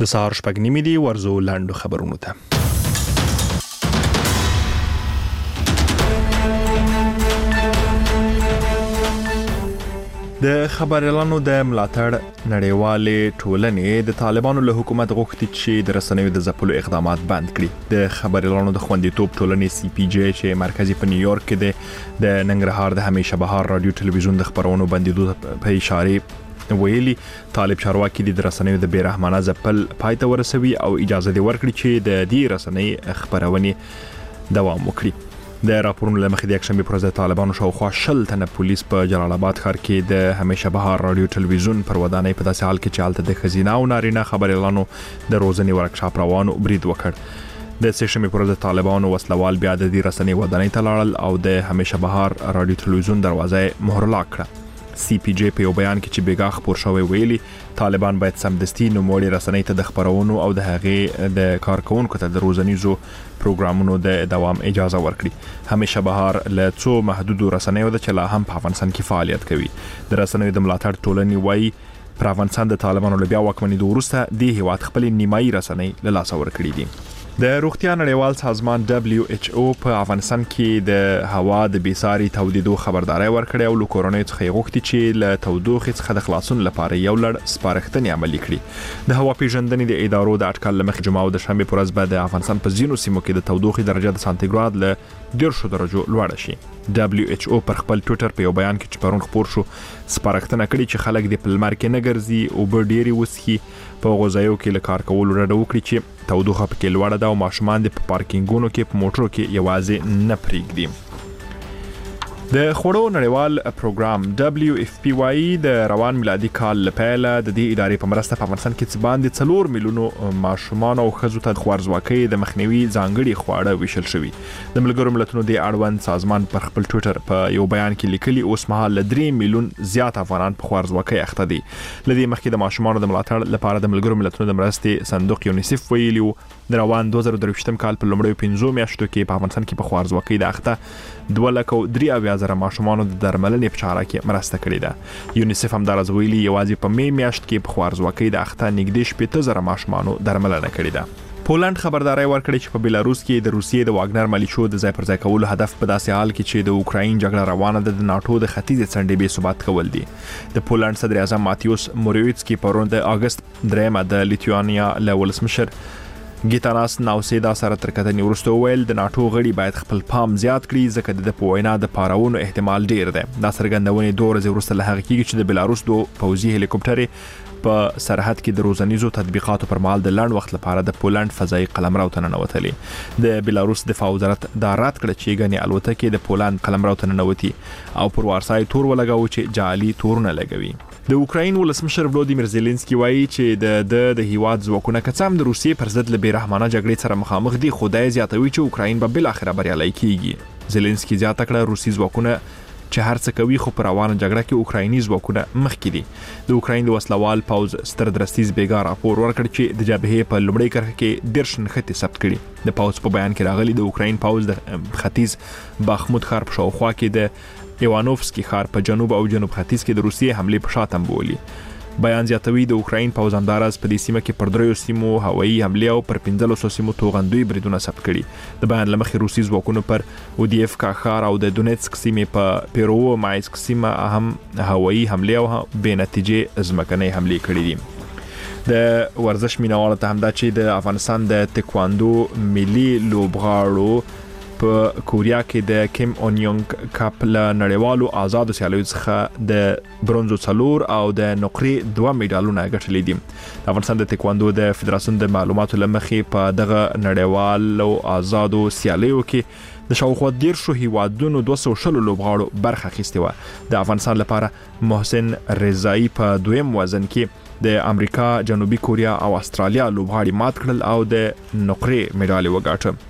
د سهار 8:30 دی ورزو لاندو خبرونو ته. د خبريالانو د ملاتړ نړیوالې ټولنې د طالبانو له حکومت غوښتي چې د رسنیو د ځپلو اقدامات بند کړي. د خبريالانو د خوندیتوب ټولنې CPJ چې مرکزی په نیویارک کې د ننګرهار د همیشه بهار رادیو ټلویزیون د خبرونو بندیدو په اشاره ویلي طالب چارواکي د رسنیو د بیرحمانه ځپل پای ته ورسوي او اجازه دی ورکړي چې د دې رسنۍ خبرونه دوام وکړي. د راپورونو لمخې د یکشنبه پر ورځ طالبانو شاوخوا 10 تنه پولیس په جلال آباد ښار کې د همیشه بهار رادیو ټلویزیون پر ودانۍ په داسې حال کې چې حالت د خزینه او نارینه خبريالانو د روزنې ورکشاپ روانو برید وکړ. د سشنبه پر ورځ طالبانو وسلوال بیا د دې رسنۍ ودانۍ ته لاړل او د همیشه بهار رادیو ټلویزیون دروازه مهرلا کړه. CPJ په یو بیان کې چې بیګا خبر شوی ویلي طالبان باید سمدستي نوموړي رسنۍ ته د خبرونو او د هغې د کارکونکو ته د روزنیزو پروګرامونو د دوام اجازه ورکړي. همیشه بهار له څو محدودو رسنیو د چلا هم په افغانستان کې فعالیت کوي. د رسنیو د ملاتړ ټولنې وایي پر افغانستان د طالبانو له بیا واکمنۍ وروسته د هیواد خپل نیمایي رسنۍ له لاسه ورکړي دي. د روغتیا نړیوال سازمان WHO په افغانستان کې د هوا د بیساري تودیدو خبرداري ورکړې او له کورونې څخه غوښتي چې له تودوخې څخه د خلاصون لپاره یو لړ سپارښتنې عملي کړي. د هوا پیژندنې د ادارو د اټکل لمخې جمعه او د شنبه پر ورځ به د افغانستان په ځینو سیمو کې د تودوخې درجه د سانتیګراد له 10 درجو لوړه شي. WHO پر خپل ټوئیټر په یو بیان کې چې پرون خبر شو سپارښتنه کړې چې خلک د پلمر کې نه ګرځي او به ډېری وسخي په غوځایو کې له کار کولو ډډه وکړي چې تودوخه پکې لوړه ده او ماشومان د پارکینګونو کې په موټرو کې یوازې نه پریږدي. د خوړو نړیوال پروګرام WFP د روان میلادي کال لپاره د دې ادارې په مرسته په افغانستان کې باندې 4 میلیونو ماشومان او ښځو ته خوارزواکۍ د مخنیوي ځانګړي خواړه ویشل شوي. د ملګرو ملتونو د اړوند سازمان پر خپل ټوئیټر په یو بیان کې لیکلي اوس مهال 3 میلیون زیات افغانان په خوارزواکۍ اخته دي. لدې مخکې د ماشومانو د ملاتړ لپاره د ملګرو ملتونو د مرستې صندوق یونیسف ویلي د روان 2023 کال په لومړیو 5 میاشتو کې په افغانستان کې په خوارزواکۍ د اخته 2,03,000 ماشومانو د درملنې په چاره کې مرسته کړې ده. یونیسف هم دا ویلي یوازې په می میاشت کې په خوارزواکۍ د اخته نږدې 70,000 ماشومانو درملنه کړې ده. پولند خبرداري ورکړې چې په بلاروس کې د روسیې د واګنر ملیشو د ځای پر ځای کولو هدف په داسې حال کې چې د اوکراین جګړه روانه ده د ناتو د ختیځ څنډې به ثبات کول دي. د پولند صدر اعظم ماتیوس موروویڅکی پرون د اگست 3 د لیتوانیا له ولسمشر ګیتاناس ناوسیدا سره تر کتنې وروسته ویل د ناتو غړي باید خپل پام زیات کړي ځکه د پوینا د پاراونو احتمال ډیر دی. دا څرګندونې 2 ورځې وروسته له هغه کېږي چې د بلاروس 2 پوځي هلیکوپټرې په سرحد کې د روزنیزو تطبیقاتو پر مهال د لنډ وخت لپاره د پولند فضایي قلمرو ته ننوتلې. د بلاروس دفاع وزارت دا رد کړ چې غني الوتکې د پولند قلمرو ته ننوتي او پر وارسای تور ولګاو چې جعلي تورونه لګوي. د اوکراین ولسمشر ولودیمیر زيلنسکي وایي چې د هیواد ځواکونه کڅام د روسیې پر ضد له بیرحمانه جګړې سره مخامخ دي. خدای زیاتوي چې اوکراین به بل اخر بریالي کیږي. زيلنسکي زیاته کړه روسي ځواکونه چې هر څه کوي خو پر روانه جګړه کې اوکرایني ځواکونه مخکې دي. د اوکراین د وسلوال پوز ستر درستیز بیګا راپور ورکړ چې د جبهې په لومړۍ کرښه کې 10 نښتې ثبت کړي. د پوز په بیان کې راغلي د اوکراین پوز د ختیځ باخمود ښار په شاوخوا کې د ایوانوفسکی ښار په جنوب او جنوب ختیځ کې د روسیې حمله په شاتم بولی. بیان زیاتوي د اوکراین پوز همدارس په دې سیمه کې پر 3 سیمو هوایي حمله او پر 15 سیمو توغندوی بریدونه ثبت کړي. د بیان لمخې روسي ځواکونو پر اودیفکا ښار او د دونیتسک سیمې په پیرو مایسک سیمه هم هوایي حمله او به نتیجه ځمکنۍ حمله کړې دي. د ورزش مینوالو ته هم دا چې د افغانستان د تکواندو ملي لوبغاړو په کوریا کې د کیم اون یونګ کپ له نړیوالو آزادو سیالیو څخه د برونزو 4 او د نقرې 2 میډالونه ګټلې دي. د افغانستان د تکواندو د فدراسیون د معلوماتو لمخې په دغه نړیوالو آزادو سیالیو کې د شاوخوا 10 هیوادونو 200 لوبغاړو برخه اخیستې و. د افغانستان لپاره محسن رضایی په دویم وزن کې د امریکا، جنوبي کوریا او استرالیا لوبغاړي مات کړل او د نقرې میډال وګاټه.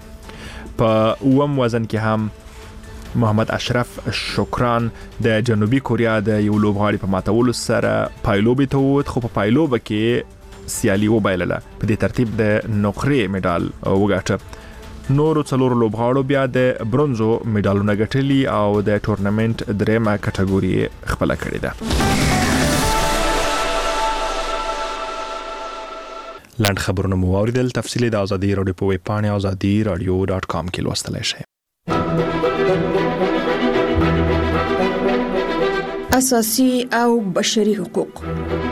په اوم وزن کې هم محمد اشرف شکران د جنوبي کوریا د یو لوبغاړي په ماتولو سره پایلوبې ته ووت خو په پایلوبه کې سیالي وبایلله. په دې ترتیب د نقرې میډال وګاټه. نورو 4 لوبغاړو بیا د برونزو میډالونه ګټلي او د ټورنمنت درېمه کټګوري خپل کړې ده. لاند خبرونه مو اوریدل. تفصیلی د ازادي رادیو په ویب پاڼه azadiradio.com کې لوستلای شئ. اساسي او بشري حقوق.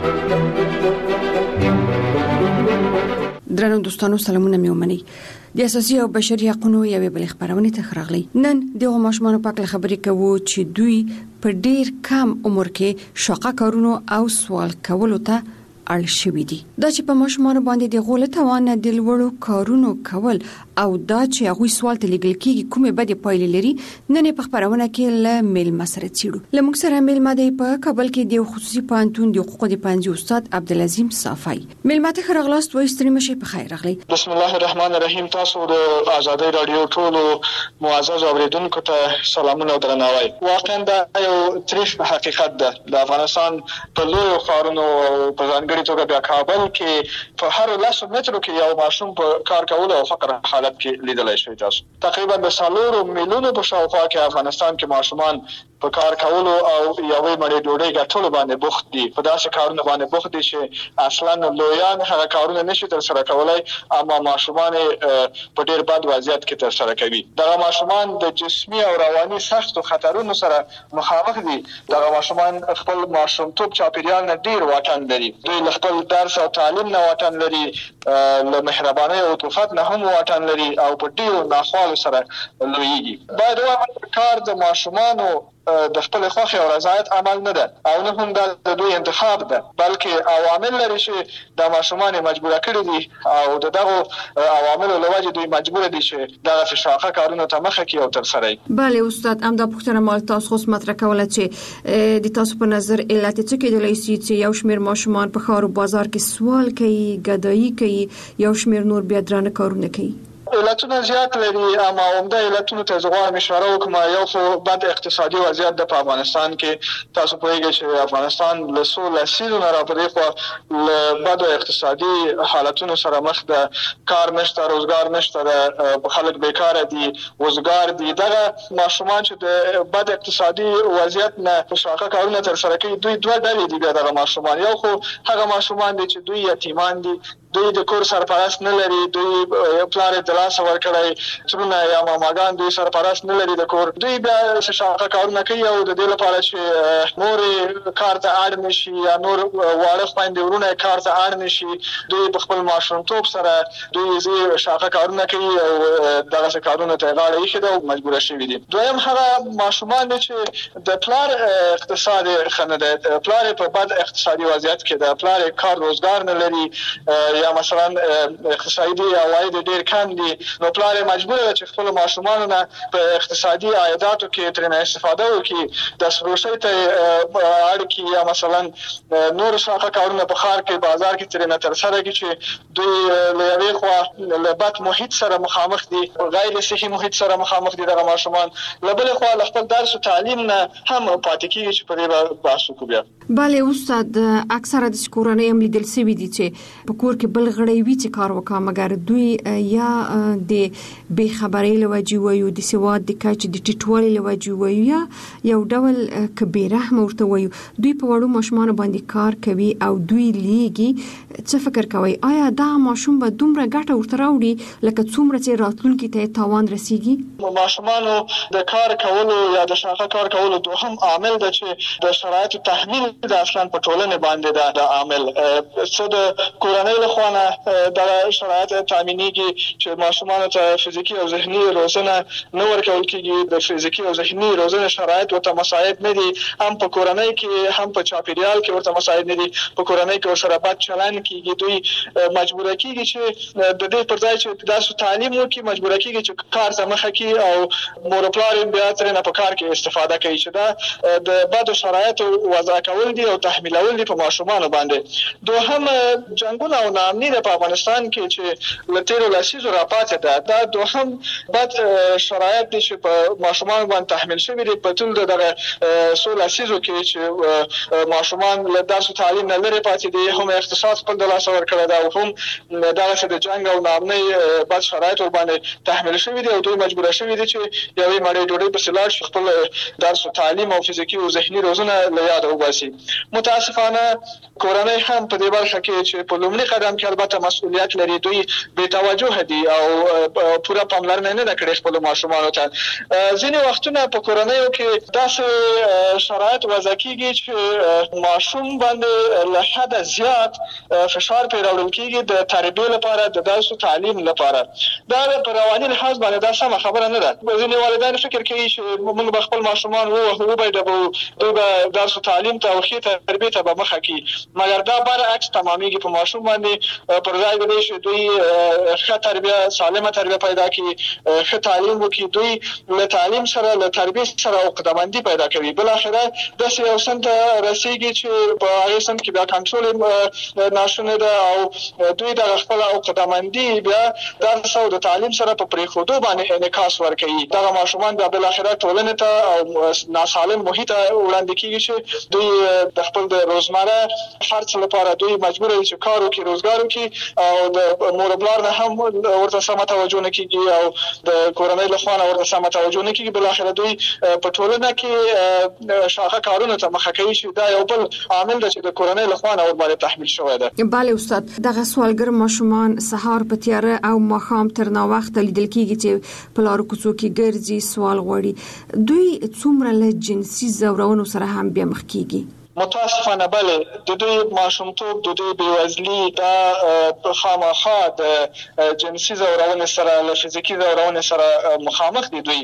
درنو دوستانو سلامونه مې ومني. د اساسي او بشري حقوقو یوې بل خبرونه ته راغلي. نن د ماشومانو په اړه خبرې کوو چې دوی په ډیر کم عمر کې شاقه کارونو او سوال کولو ته اړ شوي دي. دا چې په ماشومانو باندې د غوله توان د لوړو کارونو کول او دا چې هغه سوال ته لګل کېږي کومه بده پایلې لري، نن په خبرونه کې له میل مسره چیرو. لمونږ سره میل ماده په کابل کې د خصوصي پانتون د حقوقو د پنځه استاد عبدالعظیم صافی. میل ماته خرغلاست وای ستړي مشي په خیر راغلی. بسم الله الرحمن الرحیم. تاسو د ازادي رادیو ټولو معزز اوریدونکو ته سلامونه او درناوی. واقعا دا یو تاریخ حقیقت ده. د افغانستان په لوی خارونو په ځانګړي توګه د کابل کې په هر 10 مترو کې یو ماشوم په کار کولو او فقر حالت کې لیدل شوی. تاسو تقریبا د 4 میلیونو په شاوخوا کې افغانستان کې ماشومان په کار کولو او یوې مړې ډوډۍ ګټلو باندې بوخت دي. په داسې کارونو باندې بوخت دي چې اصلا لویان هغه کارونه نشي تر سره کولای، اما ماشومان په ډیر بد وضعیت کې تر سره کوي. دا ماشومان د جسمي او رواني سختو خطرونو سره مخامخ دي. دا ماشومان خپل ماشومتوب چاپیریال نه ډیر واټن لري. دوی خپل درس او تعلیم نه واټن لري، له مهرباني او عطوفت نه هم واټن لري او په ډیرو ناخوالو سره لویږي. باید وایم کار د ماشومانو د خپل خوښ او رضایت عمل نه ده او نه هم د دوی انتخاب ده، بلکې عوامل لري چې د ماشومان مجبور کړي دي او دغه عوامل له وجې دوی مجبور دي چې دغه شاقه کارونه ته مخه کوي او تر سره. بله استاد، هم دا پوښتنه مال تاسو خو مطرح کوله چې د تاسو په نظر علت څه کېدلی شي چې یو شمېر ماشومان په ښار او بازار کې سوال کوي، ګدایي کوي، یو شمېر نور بیا درانه کارونه کوي؟ علتونه زیات لري، اما عمده علتونه ته زغوام اشاره وکم. یو خو بد اقتصادي وضعیت د افغانستان کې. تاسو پوهیږئ چې افغانستان له سوله سیزونه را پدې خو له بد اقتصادي حالتونو سره مخ ده. کار نشته، روزګار نشته، خلک بیکاره دي، وزګار دي. دغه ماشومان چې د بد اقتصادي وضعیت نه په شاقه کارونه تر سره کوي، دوی دوه ډلې دي. دغه ماشومان یو خو هغه ماشومان دي چې دوی یتیمان دي، دوی د کور سرپرست نه لري، دوی پلار د لاس ورکړی څونه یا ماماګان دوی سرپرست نه لري د کور. دوی بیا شاقه کارونه کوي او د دې لپاره چې نور کار ته اړ نشي یا نور واړه خويندې ورونه کار ته اړ نشي، دوی په خپل ماشومتوب سره دوی شاقه کارونه کوي او دغه کارونه ته غاړه یې خېده او مجبور شوي دي. دویم هغه ماشومان چې د پلار اقتصاد خنه ده، پلار په بد اقتصادي وضعیت کې ده، پلار کار روزګار نه لري یا مثلا اقتصادي عواید ډیر کم دي، نو پلار مجبور دی چې خپل ماشومان نه په اقتصادي عایداتو کې ترنه استفاده وکړي، د سروشي ته اړ یا مثلا نور شاقه کارونه په ښار کې بازار کې ترنه تر سره کې چې دوی له یوې خوا له بد محیط سره مخامخ دي، غیر صحي محیط سره مخامخ دي دغه ماشومان. له بل خوا له خپل درس او تعلیم نه هم پاتې کیږي چې په دې بحث وکړو. بیا بله استاد، اکثره د کورنۍ هم لیدل شوي دي چې په کور کې بل غړی وي چې کار وکړي، مګر دوی یا د بې خبرۍ له وجې وایو، د سواد د کچې د ټیټوالي له وجې وایو، یا یو ډول که بې رحمه ورته وایو، دوی په وړو ماشومانو باندې کار کوي او دوی لیږي. څه فکر کوئ، آیا دا ماشوم به دومره ګټه ورته راوړي لکه څومره چې راتلونکي ته تاوان رسیږي؟ ماشومانو د کار کولو یا د شاقه کار کولو دوهم عامل ده چې د شرایطو تحمیل د اصلا په ټولنه باندې د عامل څه د کورنۍ له خوا نه د شرایط تامینېږي چې ماشومانو ته فزیکي او ذهني روزنه نه ورکول کېږي. د فزیکي او ذهني روزنه شرایط ورته مساعد نه دي، هم په کورنۍ کې هم په چاپیریال کې ورته مساعد نه دي. په کورنۍ کې ورسره بد چلند کېږي، دوی مجبور کېږي چې د دې پر ځای چې داسې تعلیم وکړي مجبور کېږي چې کار ته مخه کړي او مور او پلار بیا ترې نه په کار کې استفاده کوي چې دا د بدو شرایطو وضع کول دي او تحمیلول دي په ماشومانو باندې. دوهم جنګونه او ناامني په افغانستان کې چې له تیرو لسیزو راپاتې ده، دا دوهم بد شرایط دي چې په ماشومان باندې تحمیل شوي دي په ټول دغه څو لسیزو کې چې ماشومان له درس او تعلیم نه لرې پاتې دي، هم اقتصاد خپل د لاسه ورکړی ده او هم دغسې د جنګ او ناامنۍ بد شرایط ورباندې تحمیل شوي دي او دوی مجبوره شوي دي چې یوې مړۍ ډوډۍ پسې لاړ شي، خپل درس او تعلیم او فزیکي او ذهني روزنه له یاده وباسي. متاسفانه کورنۍ هم په دې برخه کې چې په لومړي قدم کې البته مسؤلیت لري، دوی بې توجه دي او پوره پاملرنه نه کړي خپل ماشومانو ته. ځینې وختونه په کورنیو کې داسې شرایط وضع کیږي چې ماشوم باندې له حده زیات فشار پرې راوړل کیږي د تربیې لپاره، د درس او تعلیم لپاره. دا په رواني لحاظ باندې دا سمه خبره نه ده. ځینې والدین فکر کوي چې موږ به خپل ماشومان وبایدو، دوی به درس او تعلیم ته او ښې تربیې ته به مخه کړي، مګر دا برعکس تمامیږي. په ماشوم باندې پر ځای د دې چې دوی ښه تربیه، سالمه تربیه پیدا کړي، ښه تعلیم وکړي، دوی له تعلیم سره له تربیې سره عقده‌مندي پیدا کوي. بالاخره داسې یو سن ته رسیږي چې په هغې سن کې بیا کنټرول ناشونې ده او دوی د خپل عقده‌مندي بیا درس او د تعلیم سره په پرېښودو باندې انعکاس ورکوي. دغه ماشومان بیا بالاخره ټولنې ته او ناسالم محیط ته وړاندې کېږي چې دوی د خپل د روزمره خرڅ لپاره دوی مجبور دي چې کار وکړي، روزګار وکړي او د مور پلار نه هم ورته سمه توجه نه کېږي او د کورنۍ له خوا نه ورته سمه توجه نه کېږي. بالاخره دوی په ټولنه کې شاخه کارونو ته مخه کوي چې دا یو بل عامل دی چې د کورنۍ له خوا نه ورباندې تحمیل شوی دی. بله استاد، دغه سوالګر ماشومان سهار په تیاره او ماښام تر ناوخته لیدل کېږي چې په لارو کوڅو کې ګرځي، سوال غواړي. دوی څومره له جنسي ځورونو سره هم بیا مخ کېږي؟ متاسفانه بله، د دوی ماشومتوب، د دوی بېوزلي دا خامخا د جنسي ځورونې سره، له فزیکي ځورونې سره مخامخ دي. دوی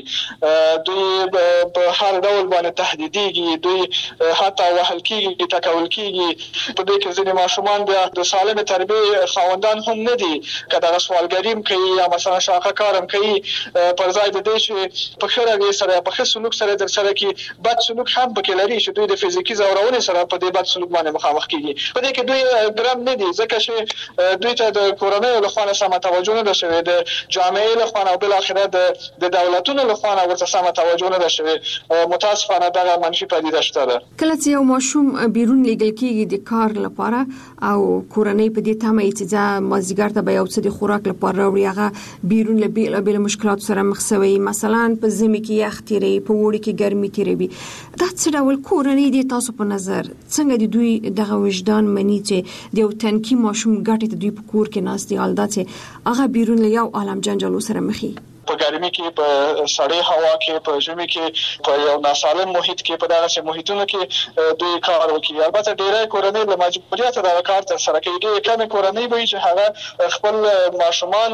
په هر ډول باندې تهدیدېږي، دوی حتی وهل کېږي، ټکول کېږي. په دې کې ځینې ماشومان بیا د سالمې تربیې خاوندان هم نه دي، که دغه سوالګري هم کوي یا مثلا شاخه کار هم کوي، پر ځای د دې چې په ښه رویې سره، په ښه سلوک سره درسره کړي، بد سلوک هم پکې لري چې دوی د فزیکي ځورونې سره په دې بد سلوک باندې مخامخ کیږي. په دې کې دوی ګرم نه دي، ځکه چې دوی ته د کورنۍ له خوا نه سمه توجه نه ده شوې، د جامعې له خوا نه او بالاخره د دولتونو له خوا نه ورته سمه توجه نه ده شوې. متاسفانه دغه منفي پدیده شته ده. کله چې یو ماشوم بیرون لیږل کېږي د کار لپاره او کورنۍ په دې تمه چې ځا مازدیګر ته به یو څه د خوراک لپاره راوړي، هغه بیرون له بېلابېلو مشکلاتو سره مخ شوی، مثلا په ژمي کې یخ تېروي، په اوړي کې ګرمي تېروي. دا څه ډول کورنۍ دي تاسو په نظر څنګه د دوی دغه وجدان مني چې د یو تنکي ماشوم ګټې ته دوی په کور کې ناست دي، حال دا چې هغه بیرون له یو عالم جنجالو سره مخ په ګرمي کې، په سړې هوا کې، په ژمي کې، په یو ناسالم محیط کې، په دغه محیطونو کې دوی کار وکړي. البته ډېری کورنۍ له مجبوریته دا کار ترسره کوي. ډېرې کمې کورنۍ به وي چې هغه خپل ماشومان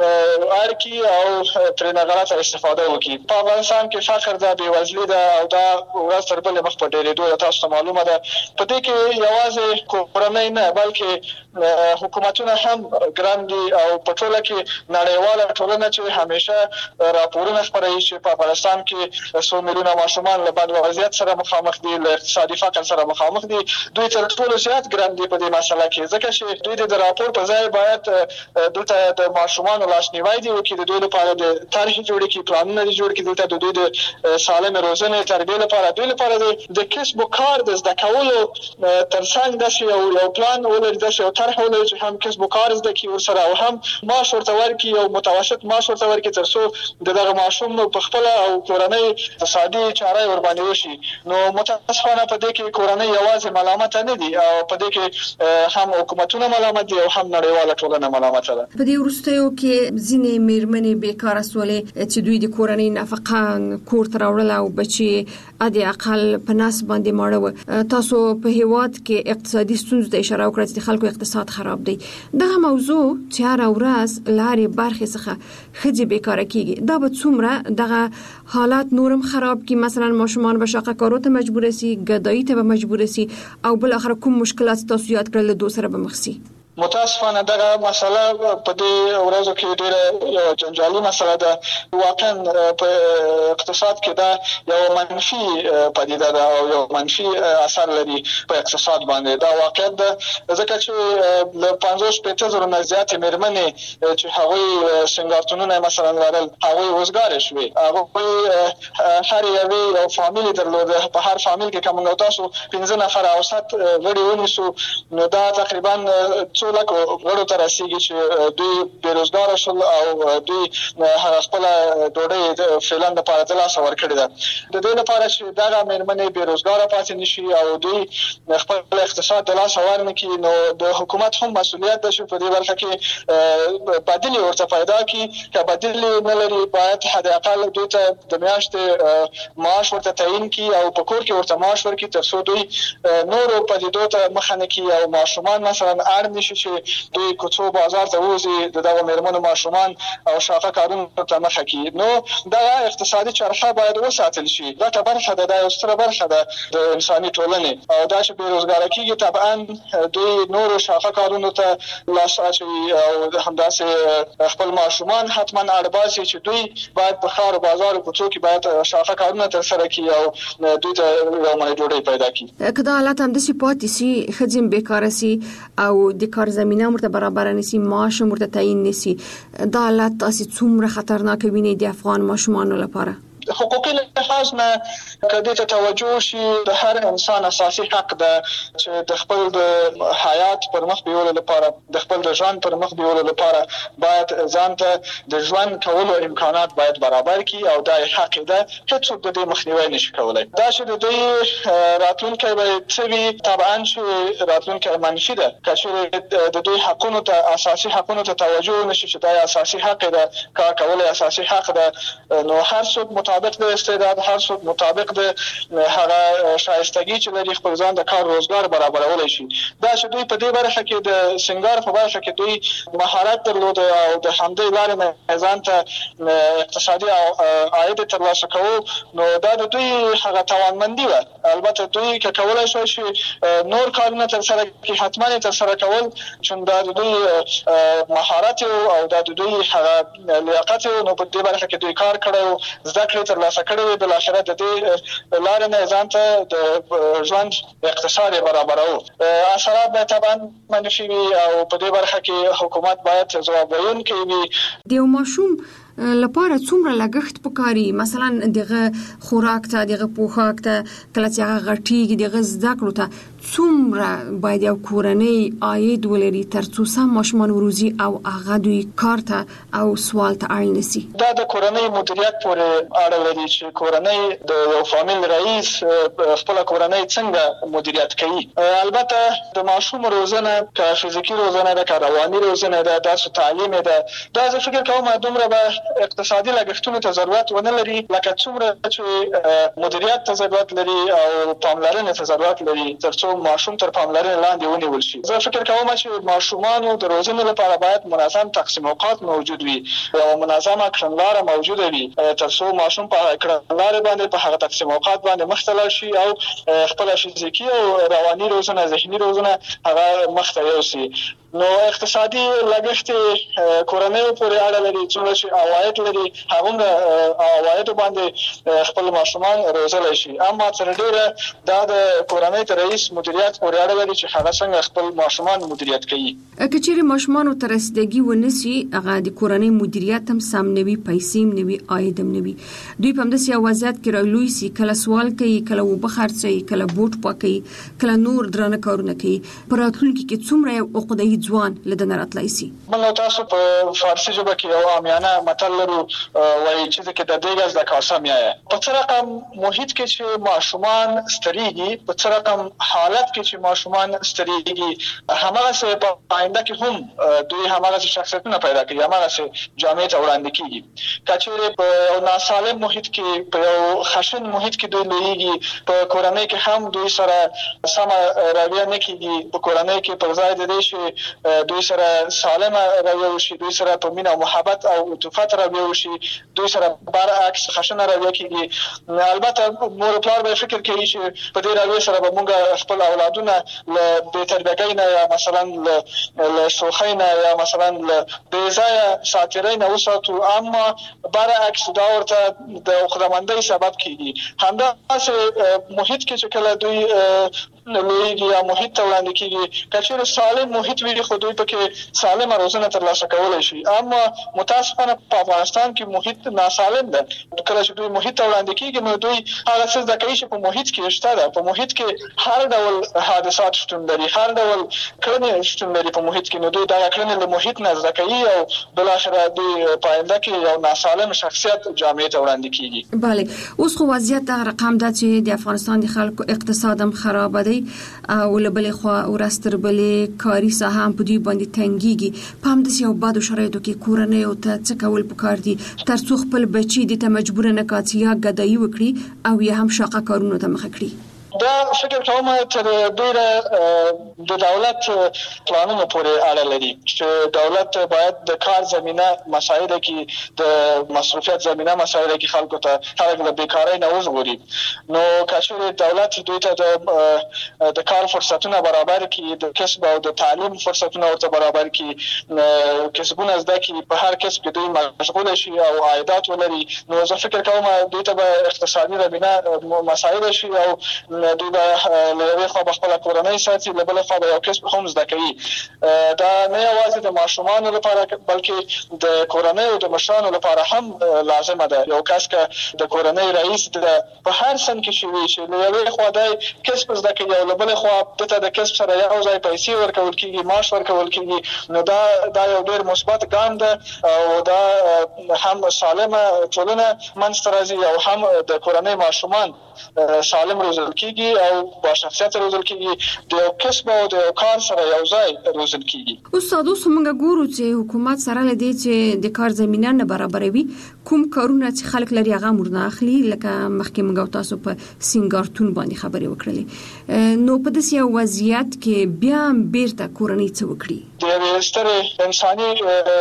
ارکي او ترې غلطه استفاده وکړي. په افغانستان کې فقر ده، بېوزلي ده او دا ورځ تر بلې مخ په ډېرېدو ده. تاسو ته معلومه ده په دې کې یوازې کورنۍ نه بلکې حکومتونه هم ګران دي او په ټوله کې نړیواله ټولنه چې همیشه راپورونه خپروي چې په افغانستان کې 100 میلیونه ماشومان له بد وضعیت سره مخامخ دي، له اقتصادي فقر سره مخامخ دي. دوی تر ټولو زیات ګران دي په دې مسله کې، ځکه چې دوی د راپور په ځای باید دلته د ماشومانو لاسنیوی دي وکړي، د دوی لپاره د طرحې جوړې کړي، پلانونه دي جوړ کړي، دلته د دوی د سالمې روزنې تربیې لپاره، دوی لپاره د کسب و کار د زده کولو ترڅنګ داسې یو پلان ولري، داسې یو طرح ولري چې هم کسب و کار زده کړي ورسره او هم معاش ورته ورکړي، یو متوسط معاش ورته ورکړي ترڅو دغه ماشوم په خپل او کورنۍ اقتصادي چاره ور باندې وشي. نو متاسفانه په دې کې کورنۍ یوازې ملامت نه دي او په دې کې هم حکومتونه ملامت دي او هم نړیواله ټولنه ملامت ده. په دې وروستیو کې ځینې میرمنې بیکاره سولې چې دوی د کورنۍ نفقه کور ته راوړل او بچي ادي اقل په ناس باندې ماړه. تاسو په هیواد کې اقتصادي ستونزو ته اشاره وکړه چې خلکو اقتصاد خراب دی. دغه موضوع چې هر ورځ لارې برخې څخه خځې بیکاره کیږي، دا به څومره دغه حالات نورم خراب کی؟ مثلا ماشومان به شاقه کارو ته مجبور سي، ګدایي ته به مجبور سي او بل اخر کوم مشکلات تاسو یاد کړل دو سره به مخ سي. متاسفانه دغه مسله په دې ورځو کې ډېره جنجالي مسله ده. واقعا په اقتصاد کې دا یو منفي پدیده ده او یو منفي اثر لري په اقتصاد باندې. دا واقعیت ده ځکه چې له 50-60 زره نه زیاتې مېرمنې چې هغوی سنګارتونونه مثلا لرل، هغوی وزګارې شوې. هغوی هر یوې یو فامیل درلوده. په هر فامیل کې که موږ تاسو 15 نفر اوسط غړي ونیسو، نو دا تقریبا څو لک غړو ته رسیږي چې دوی بیروزګار شول او دوی خپل ډوډۍ فعلا د پاره د لاس ورکړي ده. د دې لپاره چې دغه مېرمنې بیروزګار پاتې نشي او دوی خپل اقتصاد د لاس ورنکړي، نو د حکومت هم مسؤلیت ده چې په دې برخه کې بدیل ورته پیدا کړي. که بدیل نه لري باید حد اقل دوی ته د میاشتې معاش ورته تعیین کړي او په کور کې ورته معاش ورکړي تر څو دوی نورو پدیدو ته مخه نه کړي او ماشومان مثلا اړ نشي چې دوی کوڅو بازار ته وځي دغه مېرمنو ماشومان او شاقه کارونو ته مخه کړي. نو دا اقتصادي چرخه باید وساتل شي. دا برخه ده، دا یو ستره برخه ده د انساني ټولنې، او دا چې بیروزګار کېږي طبعا دوی نورو شاقه کارونو ته لاس اچوي او همداسې خپل ماشومان حتما اړباسي چې دوی باید په ښار او بازار او کوڅو کې باید شاقه کارونه ترسره کړي او دوی ته یو مړۍ ډوډۍ پیدا کړي. که دا حالت همداسې پاتې سي، ښځې بیکاره سي او د کار زمینه ورته برابر نشي، معاش ورته تعیین نشي، دا حالت تاسو څومره خطرناک وینئ د افغان ماشومانو لپاره؟ حقوقي لحاظ نه کدی ته توجه شي، د هر انسان اساسي حق ده چې د خپل د حیات پر مخ بیولو لپاره، د خپل د ژوند پر مخ بیولو لپاره باید ځان ته د ژوند کولو امکانات باید برابر کړي او دا حق ده. هیڅوک د دې مخنیوي نشي کولای. دا چې د دوی راتلونکی به څه وي، طبعا چې راتلونکی منفي ده. که د دوی حقونو ته، اساسي حقونو ته توجه نشي چې دا اساسي حق ده، کار کول اساسي حق ده، نو هر څوک مطابق د استعداد، هر څوک مطابق د هغه شایستګي چې لري خپل ځان د کار روزګار برابرولای شي. دا چې دوی په دې برخه کې د سنگار په برخه کې دوی مهارت درلود او د همدې لارې نه ځان ته اقتصادي عاید ترلاسه کوو، نو دا د دوی هغه توانمندي وه. البته دوی که کولای شوی چې نور کارونه ترسره کړي، حتما یې ترسره کول، چون دا د دوی مهارت او دا د دوی هغه لیاقت، نو په دې برخه کې دوی کار کړی، زده کړې ترلاسه کړې، بل آخرت د دې لارې نه ځان ته د ژوند اقتصاد برابرو. اثرات به طبعا منفي وي او په دې برخه کې حکومت باید ځواب ویونکی وي. د یو ماشوم لپاره څومره لګښت پکاري؟ مثلا دغه خوراک ته، دغه پوښاک ته، کله چې هغه غټیږي، دغه زده کړو ته څومره باید یو کورنۍ عاید ولري ترڅو سم ماشومان وروزي او هغه دوی کار ته او سوال ته اړ نشي؟ دا د کورنۍ مدیریت پورې اړه لري چې کورنۍ د یو فامیل رئیس خپل کورنۍ څنګه مدیریت کوي. البته د ماشوم روزنه، که فزیکی روزنه ده، که رواني روزنه ده، درس تعلیم ده، دا زه فکر کوم دومره به اقتصادي لګښتونو ته ضرورت ونه لري لکه څومره چې مدیریت ته ضرورت لري او پاملرنې ته ضرورت لري ترڅو ماشوم تر پاملرنې لاندې ونیول شي. زه فکر کوم چې ماشومانو د روزنې لپاره باید منظم تقسیم اوقات موجود وي او منظمه کړنلاره موجوده وي ترڅو ماشوم په کړنلاره باندې په هغه تقسیم اوقات باندې مخ ته لاړ شي او خپل فزیکی او رواني روزنه، ذهني روزنه هغه مخ ته یوسي. نو اقتصادي لګښت کورنۍ پورې اړه لري، څومره چې عواید لري هغومره عواید باندې خپل ماشومان روزلی شي. اما تر ډیره دا د کورنۍ د رئیس مدیریت پورې اړه لري چې هغه څنګه خپل ماشومان مدیریت کوي. که چیرې ماشومانو ته رسیدګي ونشي، هغه د کورنۍ مدیریت هم سم نه وي، پیسې هم نه وي، عاید هم نه وي، دوی په همداسې یو وضعیت کې رالوی سي، کله سوال کوي، کله اوبه خرڅوي، کله بوټ پاکوي، کله نور درانه کارونه کوي. په راتلونکي کې څومره یو عقده‌ای ځوان لدنه راتلی سي؟ موږ تاسو په فارسي ژبه کې یو عامیانه متل لرو، وایي چې د دې ګز د کاسه میایه. په څه رقم محیط کې چې ماشومان ستړيږي، په څه رقم حالت کې چې ماشومان ستړيږي، هماغه په آینده کې هم دوی هماغه شخصیتونه پیدا کوي، هماغه جامعه ته وړاندې کیږي. کچېرې په یو ناسالم محیط کې، په یو خشن محیط کې دوی لویږي، په کورنۍ کې هم دوی سره سمه رویه نه کیږي، په کورنۍ کې پر ځای د دې شي دوی سره سالمه رویه وشي، دوی سره په مینه او محبت او عطوفت رویه وشي، دوی سره برعکس خشنه رویه کیږي. البته مور او پلار به فکر کوي چې په دې رویه سره به موږ خپل اولادونه له بې تربیتۍ نه یا مثلا له شوخۍ نه یا مثلا له بې ځایه ساتیرۍ نه وساتو، اما برعکس دا ورته د عقده‌مندۍ سبب کیږي. همداسې محیط کې چې کله دوی لویږي یا محیط ته وړاندې کیږي. که چېرې سالم محیط وي خو دوی پکې سالمه روزنه ترلاسه کولی شي. اما متاسفانه په افغانستان کې محیط ناسالم ده. کله چې دوی محیط ته وړاندې کیږي نو دوی هغه څه زده کوي چې په محیط کې شته ده. په محیط کې هر ډول حادثات شتون لري، هر ډول کړنې شتون لري په محیط کې. نو دوی دا کړنې له محیط نه زده کوي او بالاخره دوی په آینده کې یو ناسالم شخصیت جامعې ته وړاندې کیږي. بله، اوس خو وضعیت د رقم ده چې د افغانستان د خلکو اقتصاد هم خراب دی او له بلې خوا ورستر بلې کاري ساحه هم په دوی باندې تنګيږي. په همداسې یو بدو شرایطو کې کورنۍ او ته څه کول پکار دي ترڅو خپل بچي د ته مجبور نه کړي یا ګدایي وکړي او یا هم شاقه کارونو ته مخه کړي. دا فکر کوم تر ډیره د دولت پلانونو پورې اړه لري چې دولت باید د کار زمينه مسایل کې د مصرفیت زمينه مسایل کې خلکو ته خلک له بیکاری نه وژغوري. نو کاشوره دولت دوی ته د کار فرصتونه برابر کړي، د کسب او د تعلیم فرصتونه ورته برابر کړي، کسبونه زده کړي، په هر کسب کې دوی مشغول شي او عایدات ولري. نو زه فکر کوم دوی ته اقتصادي زمينه مسایل شي او دوی له یوې خوا خپل کورنۍ ساتي، له بلې خوا یو کسب هم زده کوي. دا نه یوازې د ماشومانو لپاره بلکې د کورنۍ او د مشرانو لپاره هم لازمه ده. یو کس که د کورنۍ رئیس ده په هر سن کې شي چې له یوې خوا د کسب زده کوي او له بلې خوا د کسب سره یو ځای پیسې ورکول کیږي، معاش ورکول کیږي، نو دا یو ډېر مثبت ګام ده او دا هم سالمه ټولنه منځته راځي او هم د کورنۍ ماشومان سالم روزل کیږي او با شخصیت روزل کیږي، د کسب او د کار سره یو ځای روزل کیږي. استاد، اوس موږ ګورو چې حکومت سره لدی چې د کار زمينه نه برابروي، کوم کارونه چې خلک لري هغه مرنه اخلي، لکه مخکې موږ تاسو په سنگارتون باندې خبرې وکړلې. نو په داسې یو وضعیت کې بیا بیرته کورنۍ څه وکړي؟ د سترې انساني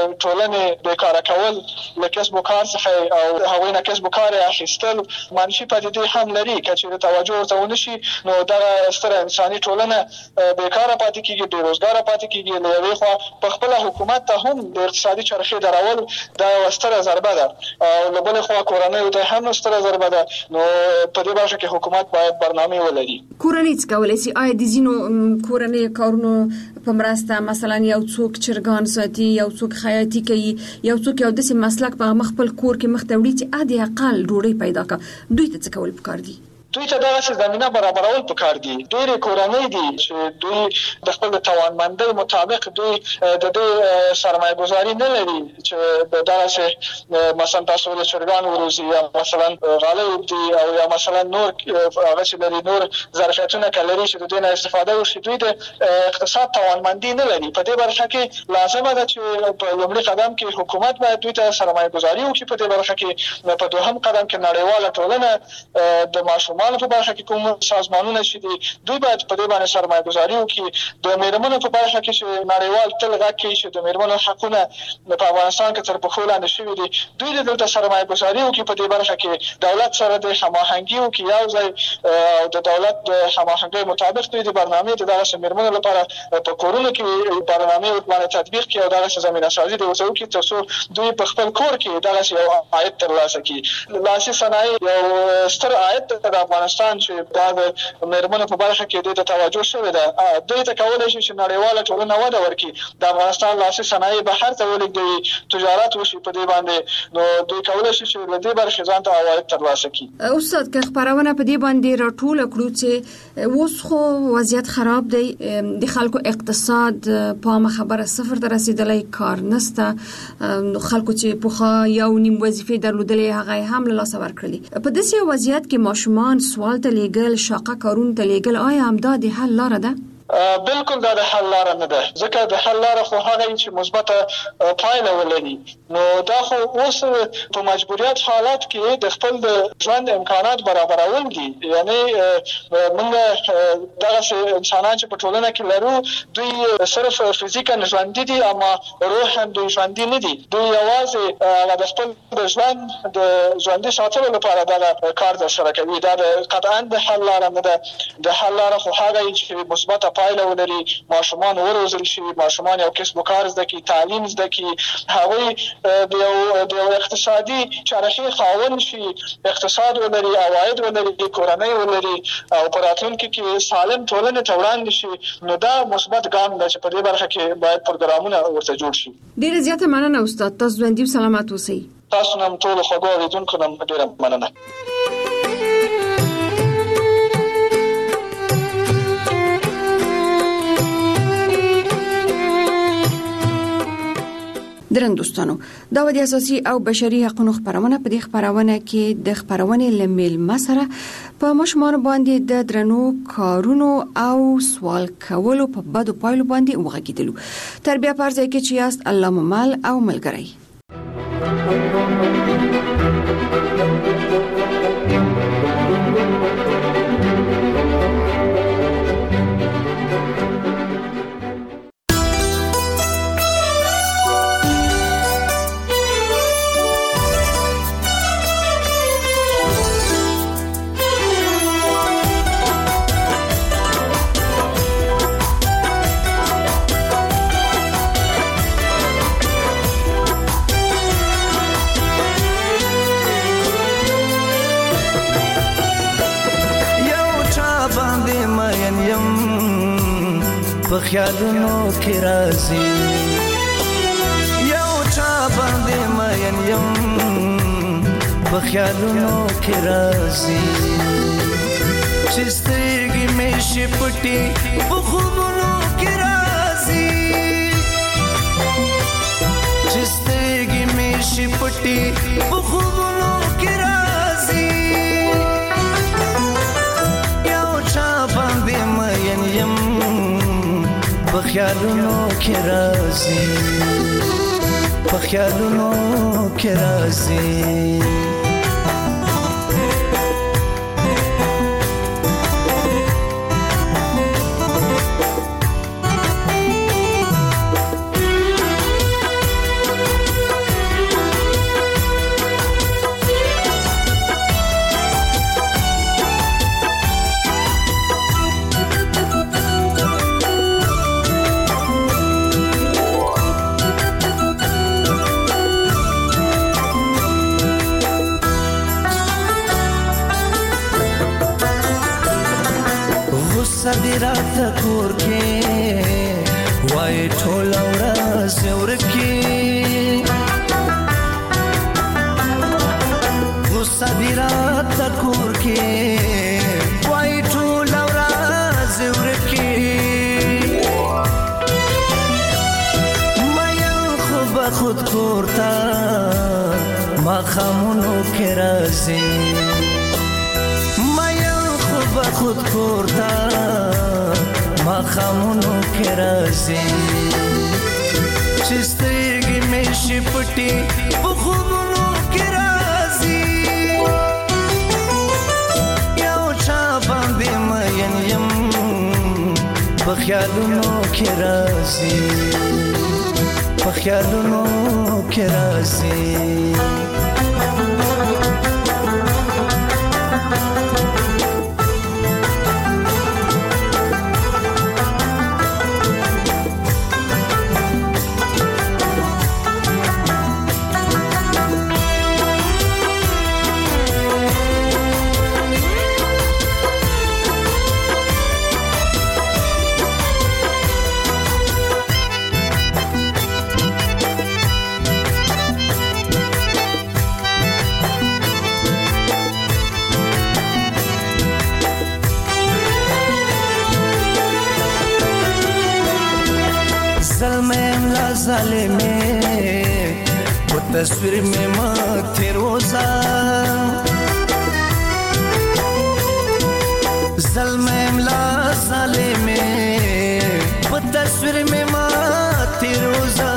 ټولنې بیکاره کول له کسب و کار څخه او هغوی نه کسب و کار اخیستل منفي پدیدې هم لري. که چېرې توجه ورته ونه شي نو دغه ستره انساني ټولنه بیکاره پاتې کېږي، بېروزګاره پاتې کېږي. له یوې خوا په خپله حکومت ته هم د اقتصادي چرخې درول دا یوه ستره ضربه ده او له بلې خوا کورنیو ته هم ستره ضربه ده. نو په دې برخه کې حکومت باید برنامې ولري. کورنۍ څه کولی شي؟ آیا د ځینو کورنۍ کارونو په مرسته مثلا یو څوک چرګان ساتي، یو څوک خیاطي کوي، یو څوک یو داسې مسلک په خپل کور کې مخ ته وړي چې حد اقل ډوډۍ پیدا کړي، دوی ته څه کول پکار دي؟ دوی ته دغه زمينه برابرول پکار دي. ډېرې کورنۍ دي چې دوی د خپل توانمندۍ مطابق دوی د دې سرمایه گذاري نه لري چې دغه مثلا تاسو د چرګان وروزي یا مثلا غالۍ وبدي او یا مثلا نور هغه چې لري نور ظرفیتونه کلري چې د دې نه استفاده وشي. دوی د اقتصاد توانمندي نه لري. په دې برخه کې لازمه ده چې په لومړي قدم کې حکومت باید دوی ته سرمایه گذاري وکړي. په دې برخه کې په دوهم قدم کې نړیواله ټولنه د ماشومان په برخه کې کوم سازمانونه شي دي دوی باید په دې باندې سرمایه گذاري وکړي. د میرمنو په برخه کې چې نړیوال تل غږ کوي چې د میرمنو حقونه په افغانستان کې تر پښو لاندې شوي دي، دوی د دلته سرمایه گذاري وکړي. په دې برخه کې دولت سره د هماهنګي وکړي یو ځای او د دولت د هماهنګۍ مطابق دوی د برنامې د دغه میرمنو لپاره په کورونو کې برنامې باندې تطبیق کړي او دغه زمينه سازي د وسو کې ترڅو دوی په خپل کور کې دغه یو عاید ترلاسه کړي. لاسي صنایع یو ستر عاید د افغانستان چې دا د میرمنو په برخه کې د توجه شوی ده. دوی ته کولای شي چې نړیواله ټولنه وده ورکړي، د افغانستان لاسي صنایع بهر ته ولېږدوي، تجارت وشي په دې باندې. نو دوی کولای شي چې له دې برخې ځان ته عواید ترلاسه کړي. استاد، که خبرونه په دې باندې راټوله کړو چې اوس خو وضعیت خراب دی، د خلکو اقتصاد په خبره صفر ته رسیدلی، کار نشته، خلکو چې پوخا یو نیم وظیفې درلودلې هغه هم له لاسه ورکړلې. په داسې وضعیت کې ماشومان سوال ته لیږل، شاقه کارون ته لیږل، آیا همدا د حل لاره ده؟ بالکل دا د حل لاره نه ده، ځکه د حل لاره خو هغه چې مثبته پایله ولري. نو دا خو اوس په مجبوریت حالات کې د خپل ژوند امکانات برابرول دي. یعنی موږ دغه انسانان چې په ټولنه کې لرو دوی صرف فزیکا ژوندي دي اما روحا دوی ژوندي نه دي. دوی یوازې د خپل ژوند د ژوندي ساتلو لپاره دا کار ترسره کوي. دا قطعا د حل لاره نه ده. د حل لاره خو هغه چې مثبته پایله ولري، ماشومان وروزل شي، ماشومان یو کسب و کار زده کړي، تعلیم زده کړي، هغوی د یو اقتصادي چرخې خاوند شي، اقتصاد ولري، عواید ولري، کورنۍ ولري او په راتلونکي کې سالم ټولنې ته وړاندې شي. نو دا مثبت ګام دی چې په دې برخه کې باید پروګرامونه ورته جوړ شي. ډیره زیاته مننه استاد، تاسو ژوندي او سلامت اوسئ. تاسو نن ټول خوږو اوریدونکو نن ډیره مننه. درن دوستانو، دا د اساسي او بشري حقوقو خبرونه په دې خبرونه کې د خبرونه لمیل مسره په مشمار باندې د درنو کارونو او سوال کولو په بدو پایلو باندې وغږیدلو. تربیه پرځای کې چې است الله ممل او ملګری. په خیالونو کې راځي یو چا باندې مین یم په خیالونو کې راځي چې سترګې مې شي پټې په خوبونو کې راځي چې سترګې مې شي پټې په خوبونو کې راځي یو چا باندې مین یم په خیالونو کې راځي په خیالونو کې راځي صدرات کور کې وای ټول ورځ ورکی صدرات کور کې وای ټول ورځ ورکی مې خود کورتا ما خامونو کې راځي خود کورتا ما خامونو کې راځي چې سترګې مې شي پټې په خوبونو کې راځي یو چا باندې مین یم په خیالونو کې راځي په خیالونو کې راځي ظالمه वो तस्वीर में माथे रोजा ज़ल्मेमला ज़ालिमे वो तस्वीर में माथे रोजा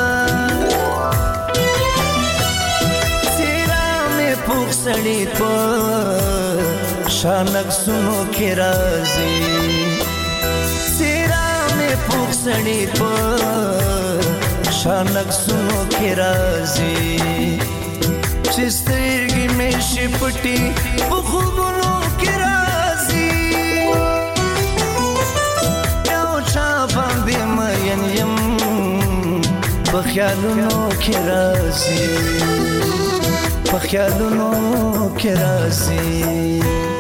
तेरा में पुखसड़ी पर शानक सुनो के राज़ी तेरा में पुखसड़ी पर शानक सुनो के राज़ी چې سترګې مې شي پټې په خوبونو کې راځي یو خیالونو کې راځي په خیالونو کې راځي